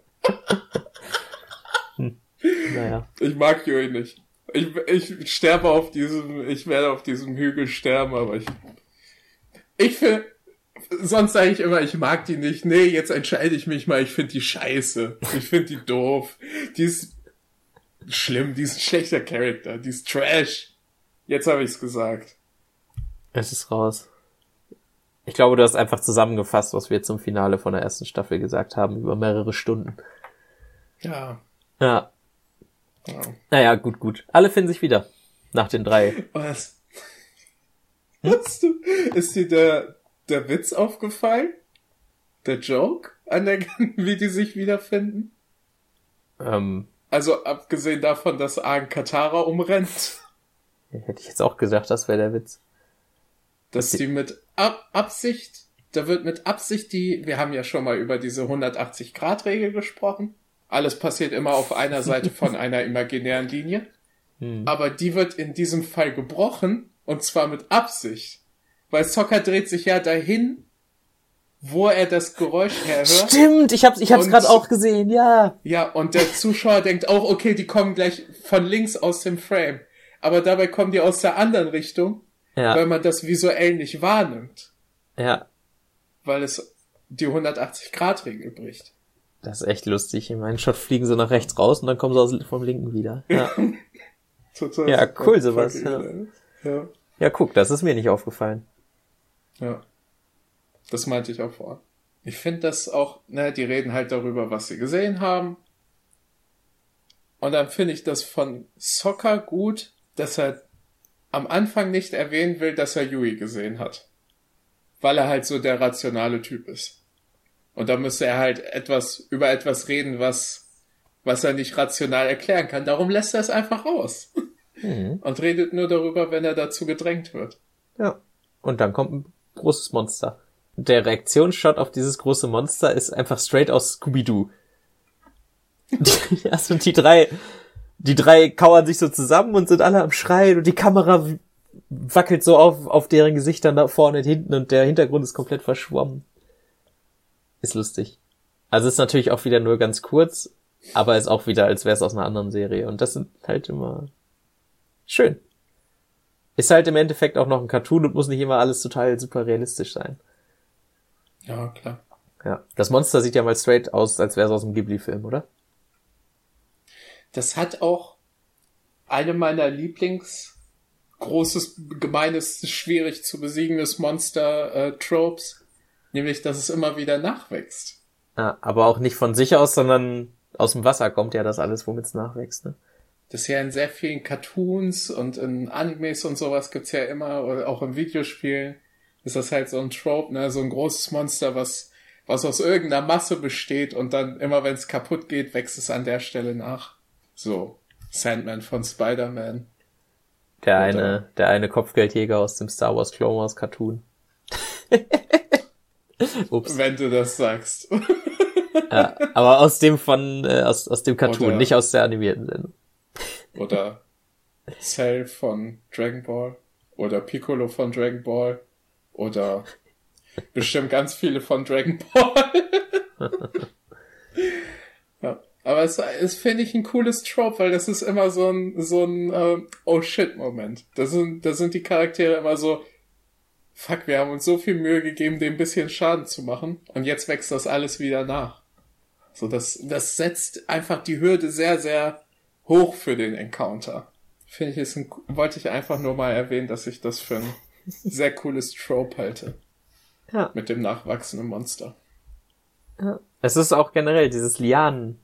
Hm. Naja. Ich mag Yui nicht. Ich, ich sterbe auf diesem, ich werde auf diesem Hügel sterben, aber ich, ich finde, sonst sage ich immer, ich mag die nicht. Nee, jetzt entscheide ich mich mal, ich finde die scheiße. Ich finde die doof. Die ist schlimm, die ist ein schlechter Charakter, die ist Trash. Jetzt habe ich's gesagt. Es ist raus. Ich glaube, du hast einfach zusammengefasst, was wir zum Finale von der ersten Staffel gesagt haben, über mehrere Stunden. Ja. Ja. Ja. Naja, gut, gut. Alle finden sich wieder. Nach den drei. Was? Hast du, ist dir der, der Witz aufgefallen? Der Joke? An der, wie die sich wiederfinden? Ähm. Also, abgesehen davon, dass Aang Katara umrennt. Hätte ich jetzt auch gesagt, das wäre der Witz. Dass die mit Ab- Absicht, da wird mit Absicht die, wir haben ja schon mal über diese hundertachtzig Grad Regel gesprochen. Alles passiert immer auf einer Seite von einer imaginären Linie. Hm. Aber die wird in diesem Fall gebrochen, und zwar mit Absicht. Weil Sokka dreht sich ja dahin, wo er das Geräusch herhört. Stimmt, ich hab's, ich hab's gerade auch gesehen, ja. Ja, und der Zuschauer denkt auch, okay, die kommen gleich von links aus dem Frame. Aber dabei kommen die aus der anderen Richtung, ja. Weil man das visuell nicht wahrnimmt. Ja. Weil es die hundertachtzig Grad Regel bricht. Das ist echt lustig. In meinem Shot fliegen sie nach rechts raus und dann kommen sie aus, vom linken wieder. Ja, Total ja cool sowas. Ja. Ja. Ja, guck, das ist mir nicht aufgefallen. Ja. Das meinte ich auch vor. Ich finde das auch, ne, die reden halt darüber, was sie gesehen haben. Und dann finde ich das von Sokka gut, dass er am Anfang nicht erwähnen will, dass er Yui gesehen hat. Weil er halt so der rationale Typ ist. Und da müsste er halt etwas, über etwas reden, was, was er nicht rational erklären kann. Darum lässt er es einfach raus. Mhm. Und redet nur darüber, wenn er dazu gedrängt wird. Ja. Und dann kommt ein großes Monster. Der Reaktionsshot auf dieses große Monster ist einfach straight aus Scooby-Doo. Also die drei, die drei kauern sich so zusammen und sind alle am Schreien und die Kamera wackelt so auf, auf deren Gesichtern da vorne und hinten und der Hintergrund ist komplett verschwommen. Ist lustig. Also ist natürlich auch wieder nur ganz kurz, aber ist auch wieder, als wäre es aus einer anderen Serie. Und das sind halt immer schön. Ist halt im Endeffekt auch noch ein Cartoon und muss nicht immer alles total super realistisch sein. Ja, klar. Ja. Das Monster sieht ja mal straight aus, als wäre es aus einem Ghibli-Film, oder? Das hat auch eine meiner Lieblings großes, gemeines, schwierig zu besiegendes Monster-Tropes. Äh, Nämlich, dass es immer wieder nachwächst. Ja, aber auch nicht von sich aus, sondern aus dem Wasser kommt ja das alles, womit es nachwächst, ne? Das ist ja in sehr vielen Cartoons und in Animes und sowas gibt's ja immer, oder auch in Videospielen, ist das halt so ein Trope, ne? So ein großes Monster, was, was aus irgendeiner Masse besteht und dann immer, wenn es kaputt geht, wächst es an der Stelle nach. So, Sandman von Spider-Man. Der oder eine, der eine Kopfgeldjäger aus dem Star Wars Clone Wars Cartoon. Ups. Wenn du das sagst. Ja, aber aus dem von, äh, aus, aus dem Cartoon, oder, nicht aus der animierten Sendung. Oder Cell von Dragon Ball. Oder Piccolo von Dragon Ball. Oder bestimmt ganz viele von Dragon Ball. Ja, aber es, es finde ich ein cooles Trope, weil das ist immer so ein, so ein, ähm, oh shit Moment. Da sind, da sind die Charaktere immer so, fuck, wir haben uns so viel Mühe gegeben, dem ein bisschen Schaden zu machen. Und jetzt wächst das alles wieder nach. So, das, das setzt einfach die Hürde sehr, sehr hoch für den Encounter. Finde ich, ist ein, wollte ich einfach nur mal erwähnen, dass ich das für ein sehr cooles Trope halte. Ja. Mit dem nachwachsenden Monster. Ja. Es ist auch generell dieses Lianen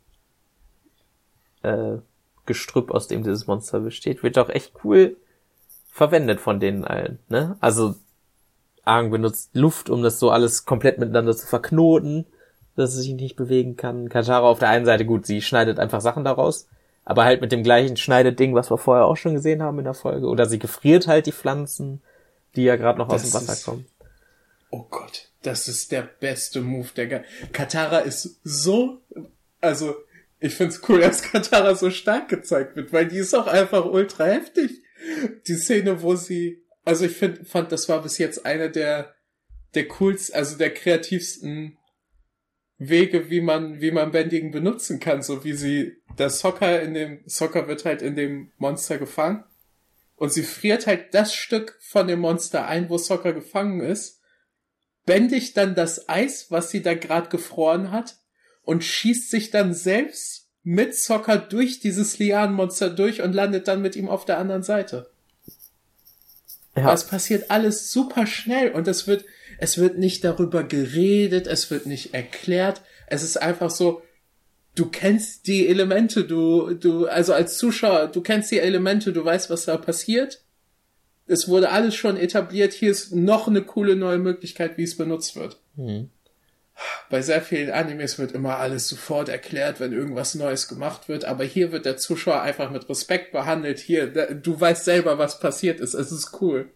äh, Gestrüpp, aus dem dieses Monster besteht, wird auch echt cool verwendet von denen allen, ne? Also Aang benutzt Luft, um das so alles komplett miteinander zu verknoten, dass es sich nicht bewegen kann. Katara auf der einen Seite, gut, sie schneidet einfach Sachen daraus, aber halt mit dem gleichen Schneideding, was wir vorher auch schon gesehen haben in der Folge. Oder sie gefriert halt die Pflanzen, die ja gerade noch das aus dem Wasser ist, kommen. Oh Gott, das ist der beste Move der Ge- Katara ist so, also ich find's cool, dass Katara so stark gezeigt wird, weil die ist auch einfach ultra heftig. Die Szene, wo sie, also ich find, fand, das war bis jetzt eine der der coolsten, also der kreativsten Wege, wie man wie man Bändigen benutzen kann, so wie sie, der Sokka in dem, Sokka wird halt in dem Monster gefangen und sie friert halt das Stück von dem Monster ein, wo Sokka gefangen ist, bändigt dann das Eis, was sie da gerade gefroren hat und schießt sich dann selbst mit Sokka durch dieses Lianenmonster durch und landet dann mit ihm auf der anderen Seite. Ja. Es passiert alles super schnell und es wird, es wird nicht darüber geredet, es wird nicht erklärt. Es ist einfach so, du kennst die Elemente, du, du, also als Zuschauer, du kennst die Elemente, du weißt, was da passiert. Es wurde alles schon etabliert. Hier ist noch eine coole neue Möglichkeit, wie es benutzt wird. Mhm. Bei sehr vielen Animes wird immer alles sofort erklärt, wenn irgendwas Neues gemacht wird, aber hier wird der Zuschauer einfach mit Respekt behandelt. Hier, du weißt selber, was passiert ist. Es ist cool.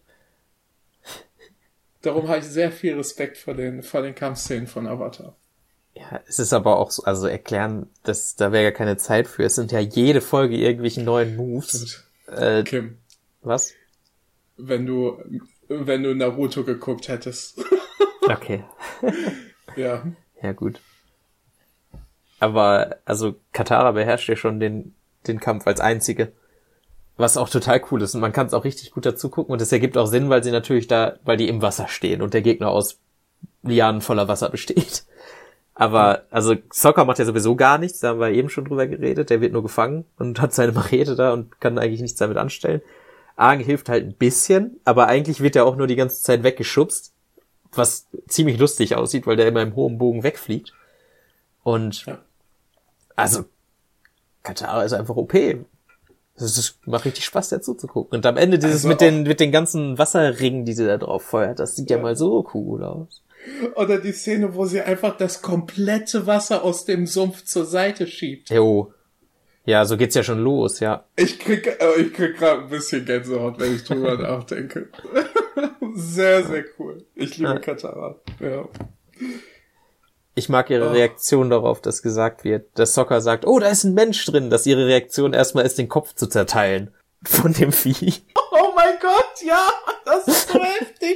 Darum habe ich sehr viel Respekt vor den, vor den Kampfszenen von Avatar. Ja, es ist aber auch so, also erklären, das, da wäre ja keine Zeit für. Es sind ja jede Folge irgendwelche neuen Moves. Äh, Kim. Was? Wenn du, wenn du Naruto geguckt hättest. Okay. Ja. Ja, gut. Aber, also, Katara beherrscht ja schon den, den Kampf als einzige. Was auch total cool ist. Und man kann es auch richtig gut dazu gucken. Und das ergibt auch Sinn, weil sie natürlich da, weil die im Wasser stehen und der Gegner aus Lianen voller Wasser besteht. Aber, also, Sokka macht ja sowieso gar nichts. Da haben wir eben schon drüber geredet. Der wird nur gefangen und hat seine Machete da und kann eigentlich nichts damit anstellen. Aang hilft halt ein bisschen, aber eigentlich wird er auch nur die ganze Zeit weggeschubst. Was ziemlich lustig aussieht, weil der immer im hohen Bogen wegfliegt. Und, ja. Also, Katara ist einfach O P. Das ist, macht richtig Spaß, dazu zu gucken. Und am Ende dieses also mit den, mit den ganzen Wasserringen, die sie da drauf feuert, das sieht ja, ja mal so cool aus. Oder die Szene, wo sie einfach das komplette Wasser aus dem Sumpf zur Seite schiebt. Jo. Ja, so geht's ja schon los, ja. Ich krieg, äh, ich krieg gerade ein bisschen Gänsehaut, wenn ich drüber nachdenke. Sehr, sehr cool. Ich liebe ja. Katara. Ja. Ich mag ihre oh. Reaktion darauf, dass gesagt wird, dass Sokka sagt, oh, da ist ein Mensch drin, dass ihre Reaktion erstmal ist, den Kopf zu zerteilen von dem Vieh. Oh mein Gott, ja, das ist so heftig.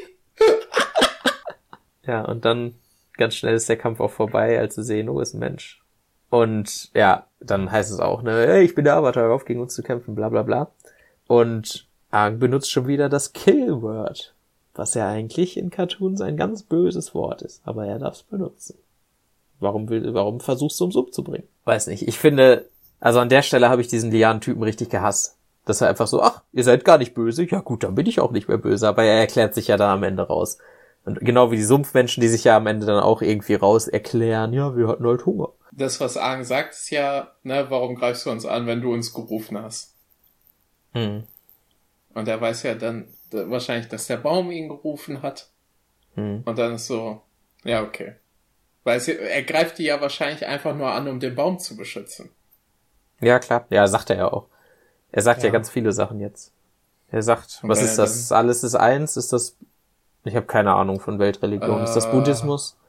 Ja, und dann ganz schnell ist der Kampf auch vorbei, als sie sehen, oh, ist ein Mensch. Und ja, dann heißt es auch, ne, hey, ich bin der Avatar, auf gegen uns zu kämpfen, bla bla bla. Und Aang benutzt schon wieder das Kill-Word, was ja eigentlich in Cartoons ein ganz böses Wort ist, aber er darf es benutzen. Warum will, warum versuchst du, ums umzubringen? Weiß nicht. Ich finde, also an der Stelle habe ich diesen Lianen-Typen richtig gehasst. Dass er einfach so, ach, ihr seid gar nicht böse. Ja gut, dann bin ich auch nicht mehr böse. Aber er erklärt sich ja dann am Ende raus. Und genau wie die Sumpfmenschen, die sich ja am Ende dann auch irgendwie raus erklären, ja, wir hatten halt Hunger. Das, was Aang sagt, ist ja, ne, warum greifst du uns an, wenn du uns gerufen hast? Hm. Und er weiß ja dann wahrscheinlich, dass der Baum ihn gerufen hat. Hm. Und dann ist so, ja, okay. Weil es, er greift die ja wahrscheinlich einfach nur an, um den Baum zu beschützen. Ja, klar. Ja, sagt er ja auch. Er sagt ja, ja ganz viele Sachen jetzt. Er sagt, und was ist das? Alles ist eins? Ist das... Ich habe keine Ahnung von Weltreligion. Äh, ist das Buddhismus?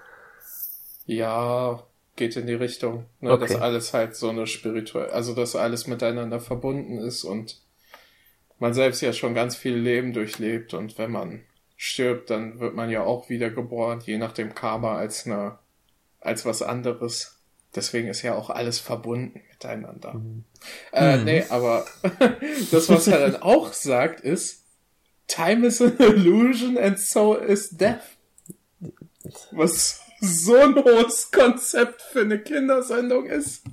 Ja, geht in die Richtung. Ne, okay. Dass alles halt so eine spirituelle... Also, dass alles miteinander verbunden ist und man selbst ja schon ganz viel Leben durchlebt und wenn man stirbt, dann wird man ja auch wiedergeboren, je nach dem Karma als eine, als was anderes. Deswegen ist ja auch alles verbunden miteinander. Mhm. Äh, mhm. Nee, aber das, was er dann auch sagt, ist, Time is an illusion and so is death. Was so ein hohes Konzept für eine Kindersendung ist.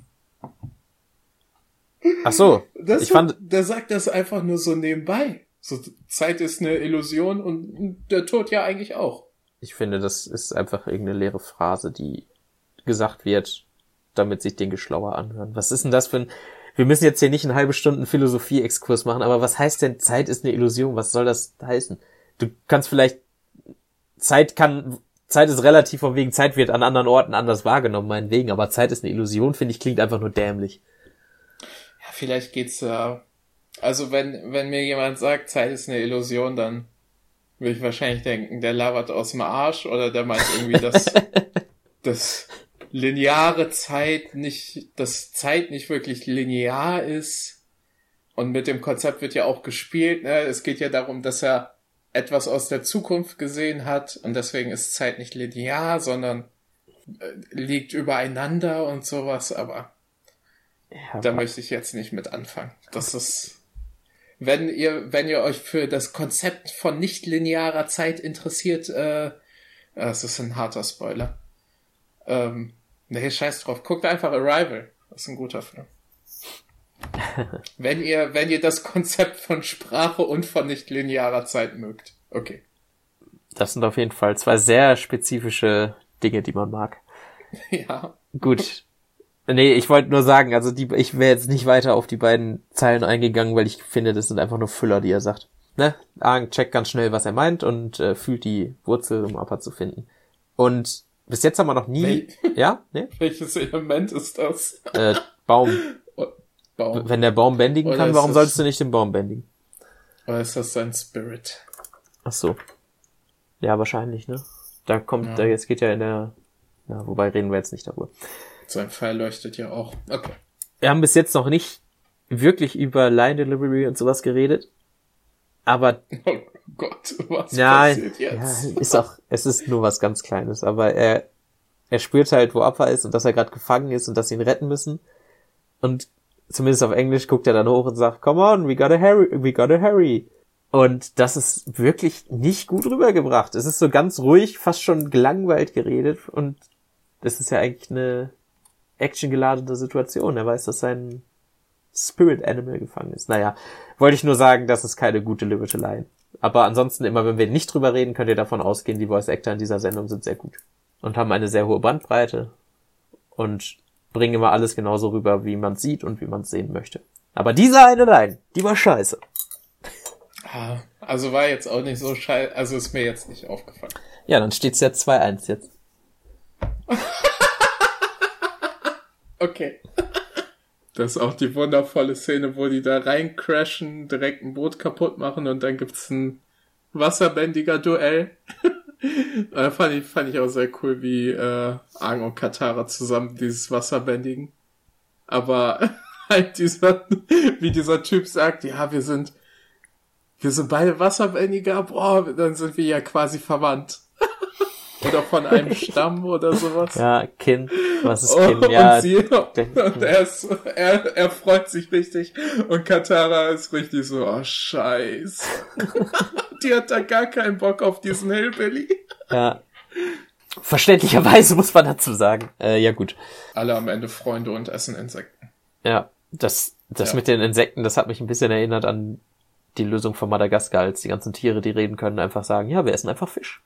Ach so. Das ich fand, der sagt das einfach nur so nebenbei. So, Zeit ist eine Illusion und der Tod ja eigentlich auch. Ich finde, das ist einfach irgendeine leere Phrase, die gesagt wird, damit sich Dinge schlauer anhören. Was ist denn das für ein... Wir müssen jetzt hier nicht eine halbe Stunde Philosophie-Exkurs machen, aber was heißt denn, Zeit ist eine Illusion? Was soll das heißen? Du kannst vielleicht... Zeit kann... Zeit ist relativ, von wegen Zeit wird an anderen Orten anders wahrgenommen, meinetwegen, aber Zeit ist eine Illusion, finde ich, klingt einfach nur dämlich. Ja, vielleicht geht's ja... Äh, also wenn wenn mir jemand sagt, Zeit ist eine Illusion, dann würde ich wahrscheinlich denken, der labert aus dem Arsch oder der meint irgendwie, dass... dass lineare Zeit nicht, dass Zeit nicht wirklich linear ist. Und mit dem Konzept wird ja auch gespielt, ne? Es geht ja darum, dass er etwas aus der Zukunft gesehen hat und deswegen ist Zeit nicht linear, sondern äh, liegt übereinander und sowas, aber ja, da möchte ich jetzt nicht mit anfangen. Das ist, wenn ihr, wenn ihr euch für das Konzept von nicht linearer Zeit interessiert, äh, das ist ein harter Spoiler. Ähm, nee, scheiß drauf. Guckt einfach Arrival. Das ist ein guter Film. wenn ihr, wenn ihr das Konzept von Sprache und von nicht linearer Zeit mögt. Okay. Das sind auf jeden Fall zwei sehr spezifische Dinge, die man mag. Ja. Gut. Nee, ich wollte nur sagen, also die, ich wäre jetzt nicht weiter auf die beiden Zeilen eingegangen, weil ich finde, das sind einfach nur Füller, die er sagt. Ne? Aang checkt ganz schnell, was er meint und äh, fühlt die Wurzel, um Appa zu finden. Und bis jetzt haben wir noch nie... Wel- ja? Ne? Welches Element ist das? Äh, Baum. Baum. Wenn der Baum bändigen Oder kann, ist warum das- solltest du nicht den Baum bändigen? Oder ist das sein Spirit? Ach so. Ja, wahrscheinlich, ne? Da kommt, Ja. da jetzt geht ja in der... Na, wobei reden wir jetzt nicht darüber. Sein Pfeil leuchtet ja auch. Okay. Wir haben bis jetzt noch nicht wirklich über Line Delivery und sowas geredet. Aber Oh Gott, was ja, passiert jetzt? ja, ist auch, es ist nur was ganz Kleines, aber er, er spürt halt, wo Appa ist und dass er gerade gefangen ist und dass sie ihn retten müssen. Und zumindest auf Englisch guckt er dann hoch und sagt, come on, we gotta hurry, we gotta hurry. Und das ist wirklich nicht gut rübergebracht. Es ist so ganz ruhig, fast schon gelangweilt geredet und das ist ja eigentlich eine actiongeladene Situation. Er weiß, dass sein Spirit Animal gefangen ist. Naja, wollte ich nur sagen, das ist keine gute delivered Line. Aber ansonsten, immer wenn wir nicht drüber reden, könnt ihr davon ausgehen, die Voice Actor in dieser Sendung sind sehr gut. Und haben eine sehr hohe Bandbreite. Und bringen immer alles genauso rüber, wie man es sieht und wie man es sehen möchte. Aber diese eine Line, die war scheiße. Ah, also war jetzt auch nicht so scheiße, also ist mir jetzt nicht aufgefallen. Ja, dann steht's ja zwei eins jetzt. Okay. Das ist auch die wundervolle Szene, wo die da reincrashen, direkt ein Boot kaputt machen und dann gibt's ein Wasserbändiger-Duell. äh, fand ich, fand ich auch sehr cool, wie äh, Aang und Katara zusammen dieses Wasser bändigen. Aber halt dieser, wie dieser Typ sagt, ja, wir sind, wir sind beide Wasserbändiger, boah, dann sind wir ja quasi verwandt. Oder von einem Stamm oder sowas. Ja, Kin. Was ist Oh, Kin? Ja, und sie, und er, ist, er, er freut sich richtig und Katara ist richtig so, oh scheiße. Die hat da gar keinen Bock auf diesen Hillbilly. ja. Verständlicherweise muss man dazu sagen. Äh, ja gut. Alle am Ende Freunde und essen Insekten. Ja, das, das Ja. mit den Insekten, das hat mich ein bisschen erinnert an die Lösung von Madagaskar, als die ganzen Tiere, die reden können, einfach sagen, ja, wir essen einfach Fisch.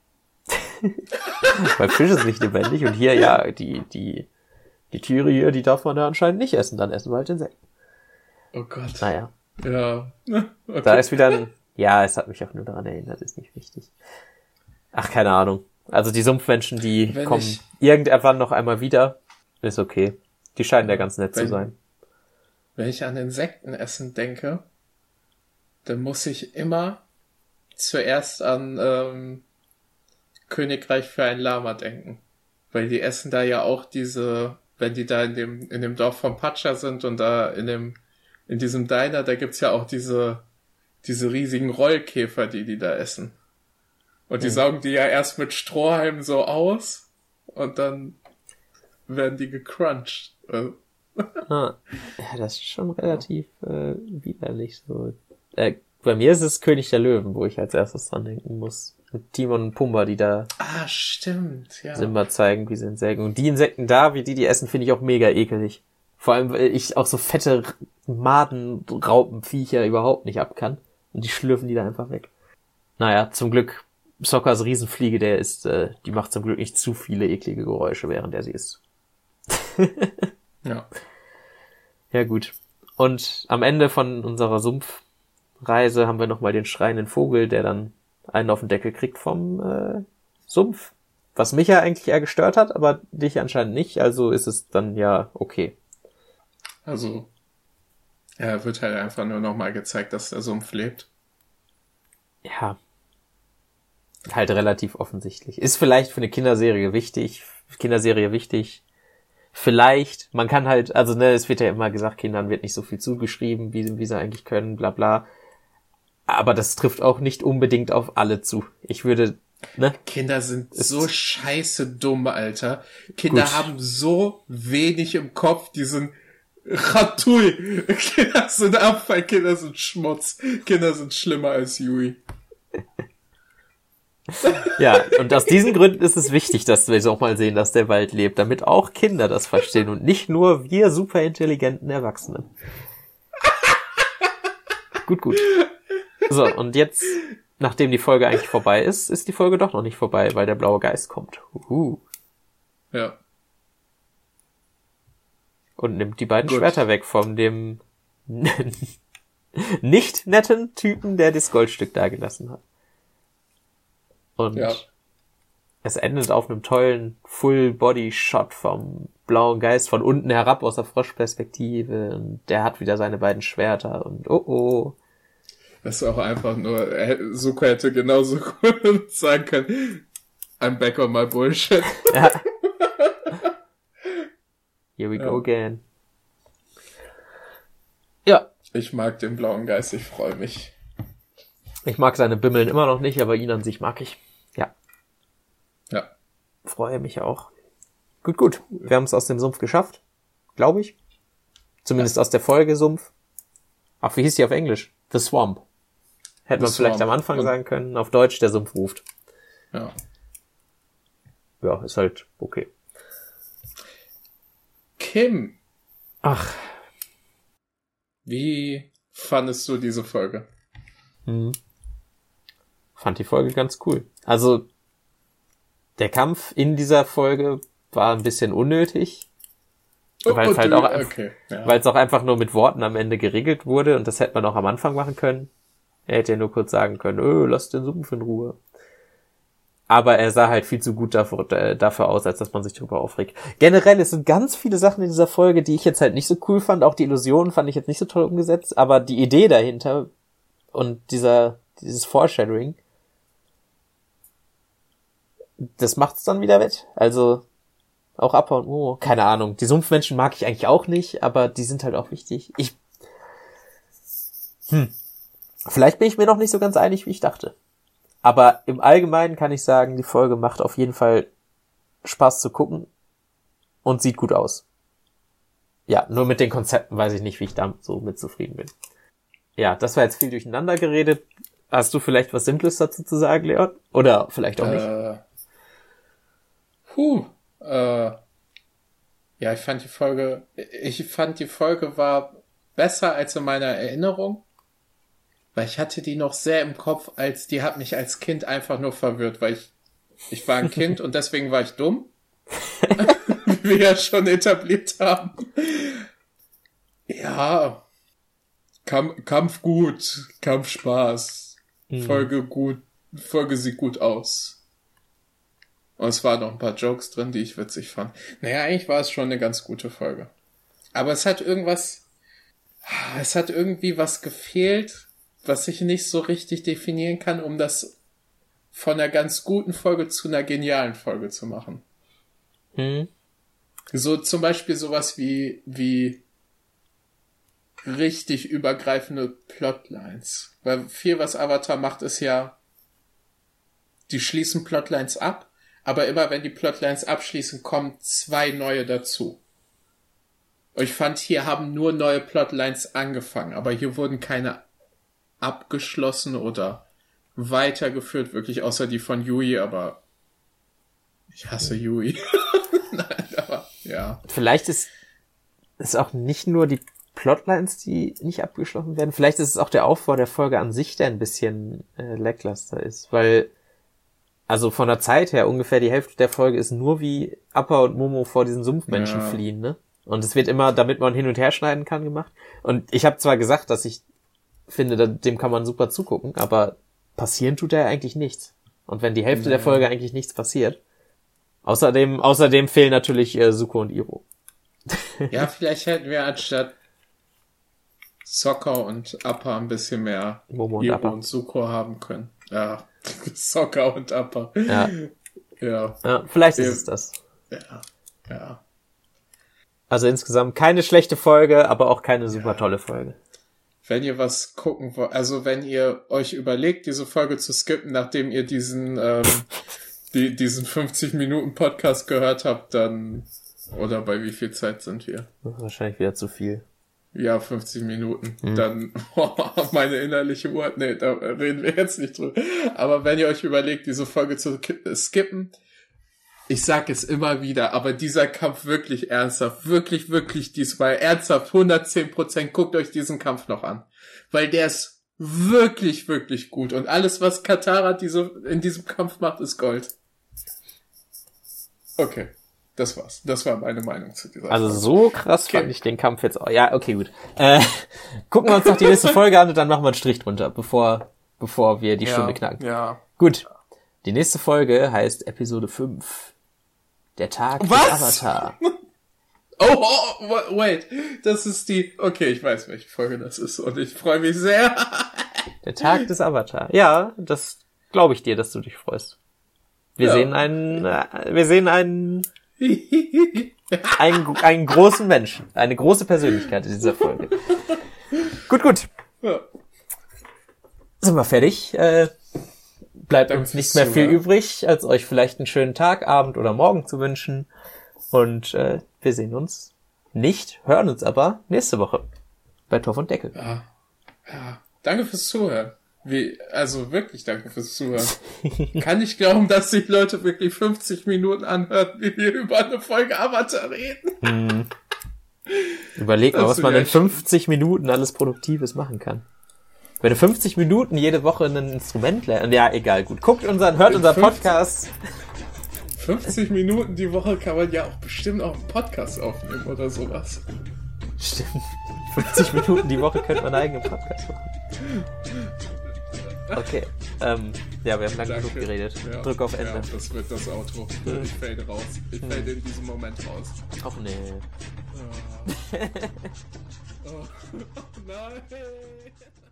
Weil Fisch ist nicht lebendig und hier, ja, die, die, die Tiere hier, die darf man da anscheinend nicht essen, dann essen wir halt Insekten. Oh Gott. Naja, Ja. Okay. da ist wieder ein, ja, es hat mich auch nur daran erinnert, ist nicht wichtig. Ach, keine Ahnung. Also die Sumpfmenschen, die Wenn kommen ich- irgendwann noch einmal wieder, ist okay. Die scheinen ja ganz nett zu Wenn- sein. Wenn ich an Insektenessen denke, dann muss ich immer zuerst an ähm, Königreich für ein Lama denken. Weil die essen da ja auch diese, wenn die da in dem, in dem Dorf von Pacha sind und da in dem, in diesem Diner, da gibt's ja auch diese, diese riesigen Rollkäfer, die die da essen. Und die Mhm. saugen die ja erst mit Strohhalmen so aus und dann werden die gecrunched. Äh, Ah, ja, das ist schon relativ äh, widerlich so. Äh, bei mir ist es König der Löwen, wo ich als erstes dran denken muss. Mit Timon und Pumba, die da Ah, stimmt, ja. Simba zeigen, wie sie Insekten. Und die Insekten da, wie die die essen, finde ich auch mega ekelig. Vor allem, weil ich auch so fette Maden, Raupenviecher überhaupt nicht ab kann. Und die schlürfen die da einfach weg. Naja, zum Glück Sockers Riesenfliege, der ist, äh, die macht zum Glück nicht zu viele eklige Geräusche, während er sie isst. Ja. Ja, gut. Und am Ende von unserer Sumpfreise haben wir nochmal den schreienden Vogel, der dann einen auf den Deckel kriegt vom äh, Sumpf. Was mich ja eigentlich eher gestört hat, aber dich anscheinend nicht, also ist es dann ja okay. Also, ja, wird halt einfach nur nochmal gezeigt, dass der Sumpf lebt. Ja. Halt relativ offensichtlich. Ist vielleicht für eine Kinderserie wichtig, Kinderserie wichtig. Vielleicht, man kann halt, also ne, es wird ja immer gesagt, Kindern wird nicht so viel zugeschrieben, wie, wie sie eigentlich können, bla bla. Aber das trifft auch nicht unbedingt auf alle zu. Ich würde, ne? Kinder sind so scheiße dumm, Alter. Kinder Gut. haben so wenig im Kopf, die sind Ratui. Kinder sind Abfall, Kinder sind Schmutz. Kinder sind schlimmer als Yui. Ja, und aus diesen Gründen ist es wichtig, dass wir auch mal sehen, dass der Wald lebt, damit auch Kinder das verstehen und nicht nur wir superintelligenten Erwachsenen. Gut, gut. So, und jetzt, nachdem die Folge eigentlich vorbei ist, ist die Folge doch noch nicht vorbei, weil der blaue Geist kommt. Uhu. Ja. Und nimmt die beiden Gut. Schwerter weg von dem nicht netten Typen, der das Goldstück dagelassen hat. Und Ja. es endet auf einem tollen Full-Body-Shot vom blauen Geist von unten herab aus der Froschperspektive. Und der hat wieder seine beiden Schwerter und oh oh. Das ist auch einfach nur, er- Zuko hätte genauso gut sagen können, I'm back on my bullshit. Ja. Here we Ja. go again. Ja, Ich mag den blauen Geist, ich freue mich. ich mag seine Bimmeln immer noch nicht, aber ihn an sich mag ich. Ja, Ja. freue mich auch. Gut, gut. Wir haben es aus dem Sumpf geschafft. Glaube ich. Zumindest aus der Folge Sumpf. Ach, wie hieß die auf Englisch? The Swamp. Hätte The man vielleicht Swamp. am Anfang Und- sagen können. Auf Deutsch, der Sumpf ruft. Ja. Ja, ist halt okay. Kim, Ach. wie fandest du diese Folge? Hm. Fand die Folge ganz cool. Also, der Kampf in dieser Folge war ein bisschen unnötig. Weil es Oh, halt du- auch, einf- okay, ja. weil es auch einfach nur mit Worten am Ende geregelt wurde und das hätte man auch am Anfang machen können. Er hätte ja nur kurz sagen können, öh, lass den Sumpf in Ruhe. Aber er sah halt viel zu gut dafür, äh, dafür aus, als dass man sich darüber aufregt. Generell, es sind ganz viele Sachen in dieser Folge, die ich jetzt halt nicht so cool fand. Auch die Illusionen fand ich jetzt nicht so toll umgesetzt, aber die Idee dahinter und dieser, dieses Foreshadowing, das macht's dann wieder wett. Also, auch Appa und Momo, keine Ahnung. Die Sumpfmenschen mag ich eigentlich auch nicht, aber die sind halt auch wichtig. Ich, hm, vielleicht bin ich mir noch nicht so ganz einig, wie ich dachte. Aber im Allgemeinen kann ich sagen, die Folge macht auf jeden Fall Spaß zu gucken und sieht gut aus. Ja, nur mit den Konzepten weiß ich nicht, wie ich da so mit zufrieden bin. Ja, das war jetzt viel durcheinander geredet. Hast du vielleicht was Simples dazu zu sagen, Leon? Oder vielleicht auch nicht? Äh, puh, äh, ja, ich fand die Folge, ich fand die Folge war besser als in meiner Erinnerung, weil ich hatte die noch sehr im Kopf, als die hat mich als Kind einfach nur verwirrt, weil ich, ich war ein Kind und deswegen war ich dumm, wie wir ja schon etabliert haben. Ja, Kamp- Kampf gut, Kampf Spaß, Mhm. Folge gut, Folge sieht gut aus. Und es waren noch ein paar Jokes drin, die ich witzig fand. Naja, eigentlich war es schon eine ganz gute Folge. Aber es hat irgendwas, es hat irgendwie was gefehlt, was ich nicht so richtig definieren kann, um das von einer ganz guten Folge zu einer genialen Folge zu machen. Hm? So zum Beispiel sowas wie, wie richtig übergreifende Plotlines. Weil viel, was Avatar macht, ist ja, die schließen Plotlines ab, aber immer wenn die Plotlines abschließen, kommen zwei neue dazu. Und ich fand, hier haben nur neue Plotlines angefangen, aber hier wurden keine abgeschlossen oder weitergeführt, wirklich außer die von Yui, aber ich hasse Yui. Nein, aber ja. Vielleicht ist es auch nicht nur die Plotlines, die nicht abgeschlossen werden. Vielleicht ist es auch der Aufbau der Folge an sich, der ein bisschen äh, lackluster ist, weil also von der Zeit her, ungefähr die Hälfte der Folge ist nur wie Appa und Momo vor diesen Sumpfmenschen Ja. fliehen, ne? Und es wird immer, damit man hin und her schneiden kann, gemacht. Und ich habe zwar gesagt, dass ich finde, da- dem kann man super zugucken, aber passieren tut da eigentlich nichts. Und wenn die Hälfte Nee. der Folge eigentlich nichts passiert. Außerdem, außerdem fehlen natürlich äh, Zuko und Iro. Ja, vielleicht hätten wir anstatt Sokka und Appa ein bisschen mehr Momo und Iro Appa. und Zuko haben können. Ja, Sokka und Appa. Ja. Ja, Ja, vielleicht ist Ja. es das. ja, ja. Also insgesamt keine schlechte Folge, aber auch keine super tolle Folge. Wenn ihr was gucken wollt, also wenn ihr euch überlegt, diese Folge zu skippen, nachdem ihr diesen, ähm, die, diesen fünfzig Minuten Podcast gehört habt, dann, oder bei wie viel Zeit sind wir? Das ist wahrscheinlich wieder zu viel. Ja, fünfzig Minuten. Mhm. Dann, meine innerliche Uhr, nee, da reden wir jetzt nicht drüber. Aber wenn ihr euch überlegt, diese Folge zu ki- skippen, ich sag es immer wieder, aber dieser Kampf wirklich ernsthaft, wirklich, wirklich diesmal ernsthaft, hundertzehn Prozent, guckt euch diesen Kampf noch an. Weil der ist wirklich, wirklich gut. Und alles, was Katara diese, in diesem Kampf macht, ist Gold. Okay. Das war's. Das war meine Meinung zu dieser Also Folge. so krass Okay. fand ich den Kampf jetzt auch. Ja, okay, gut. Äh, gucken wir uns noch die nächste Folge an und dann machen wir einen Strich drunter, bevor, bevor wir die ja, Stunde knacken. Ja. Gut. Die nächste Folge heißt Episode fünf. Der Tag Was? des Avatar. Oh, oh, wa- wait. Das ist die... Okay, ich weiß, welche Folge das ist und ich freue mich sehr. Der Tag des Avatar. Ja, das glaube ich dir, dass du dich freust. Wir Ja. sehen einen, äh, wir sehen einen, einen, einen großen Menschen, eine große Persönlichkeit in dieser Folge. Gut, gut. Ja. Sind wir fertig? Äh, bleibt Danke uns nicht fürs mehr viel Zuhören. übrig, als euch vielleicht einen schönen Tag, Abend oder Morgen zu wünschen. Und äh, wir sehen uns nicht, hören uns aber nächste Woche bei Torf und Deckel. Ja. Ja. Danke fürs Zuhören. Wie, also wirklich danke fürs Zuhören. Kann ich glauben, dass sich Leute wirklich fünfzig Minuten anhören, wie wir über eine Folge Avatar reden. Hm. Überleg mal, Das was ist man ja in fünfzig Minuten alles Produktives machen kann. Wenn du fünfzig Minuten jede Woche ein Instrument lernst. Ja, egal, gut. Guckt unseren, hört In unseren fünfzig Podcast. fünfzig Minuten die Woche kann man ja auch bestimmt auch einen Podcast aufnehmen oder sowas. Stimmt. fünfzig Minuten die Woche könnte man einen eigenen Podcast machen. Okay. Ähm, ja, wir haben lange genug geredet. Ja. Drück auf Ende. Ja, das wird das Outro. Ich fade raus. Ich fade in diesem Moment raus. Ach nee. Oh. Oh. Nein.